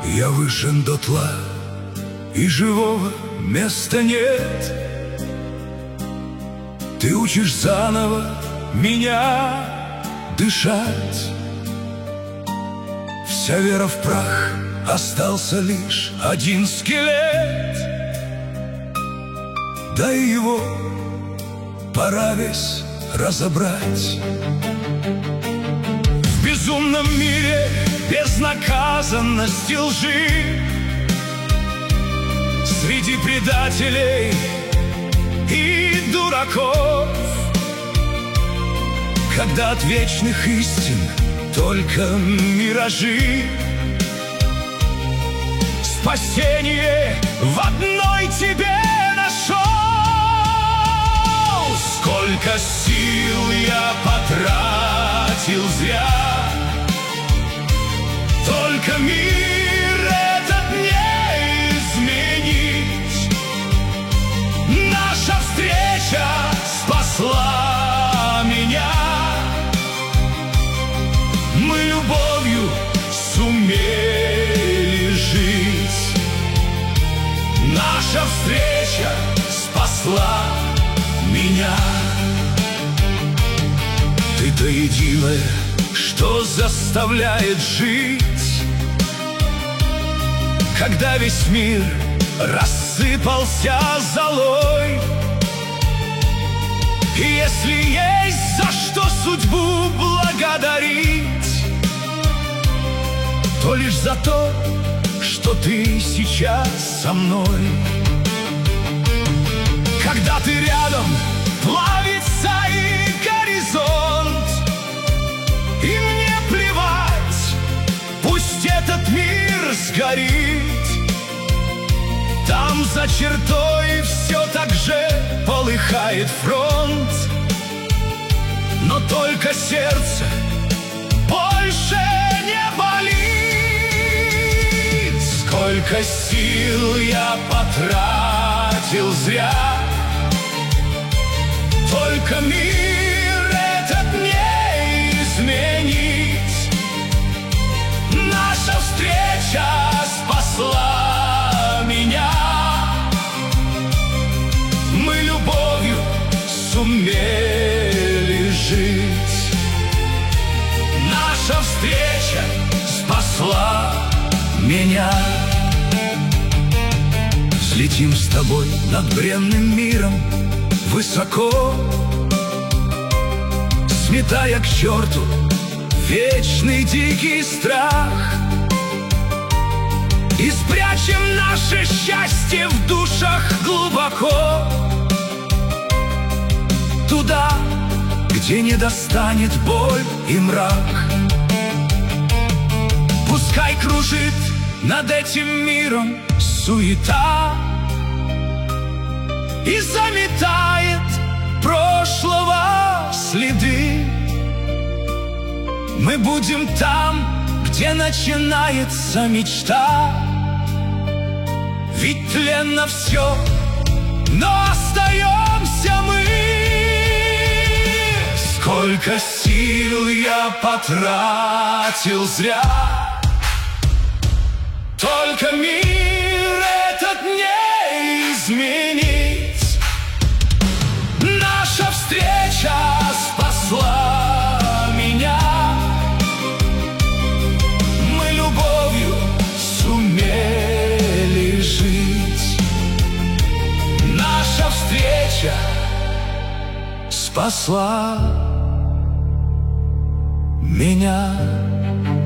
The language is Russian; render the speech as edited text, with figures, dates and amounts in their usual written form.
Я выжжен дотла, и живого места нет. Ты учишь заново меня дышать. Вся вера в прах, остался лишь один скелет. Да и его пора весь разобрать. В безумном мире безнаказанности лжи, среди предателей и дураков, когда от вечных истин только миражи, спасение в одной тебе нашел. Сколько сил я потратил зря, только мир этот не изменить. Наша встреча спасла меня. Мы любовью сумели жить. Наша встреча спасла меня. Ты-то единое, что заставляет жить, когда весь мир рассыпался золой. И если есть за что судьбу благодарить, то лишь за то, что ты сейчас со мной. Когда ты рядом, плавится и горизонт, и мне плевать, пусть этот мир сгорит. Там за чертой все так же полыхает фронт, но только сердце больше не болит. Сколько сил я потратил зря, только мир этот не изменить. Наша встреча спасла меня. Мы любовью сумели жить. Наша встреча спасла меня. Взлетим с тобой над бренным миром высоко, сметая к черту вечный дикий страх, и спрячем наше счастье в душах глубоко, туда, где не достанет боль и мрак. Пускай кружит над этим миром суета и заметает прошлого следы. Мы будем там, где начинается мечта, ведь тленно все, но остаемся мы. Сколько сил я потратил зря, только мир этот не изменить. Наша встреча спасла меня. Мы любовью сумели жить. Наша встреча спасла меня.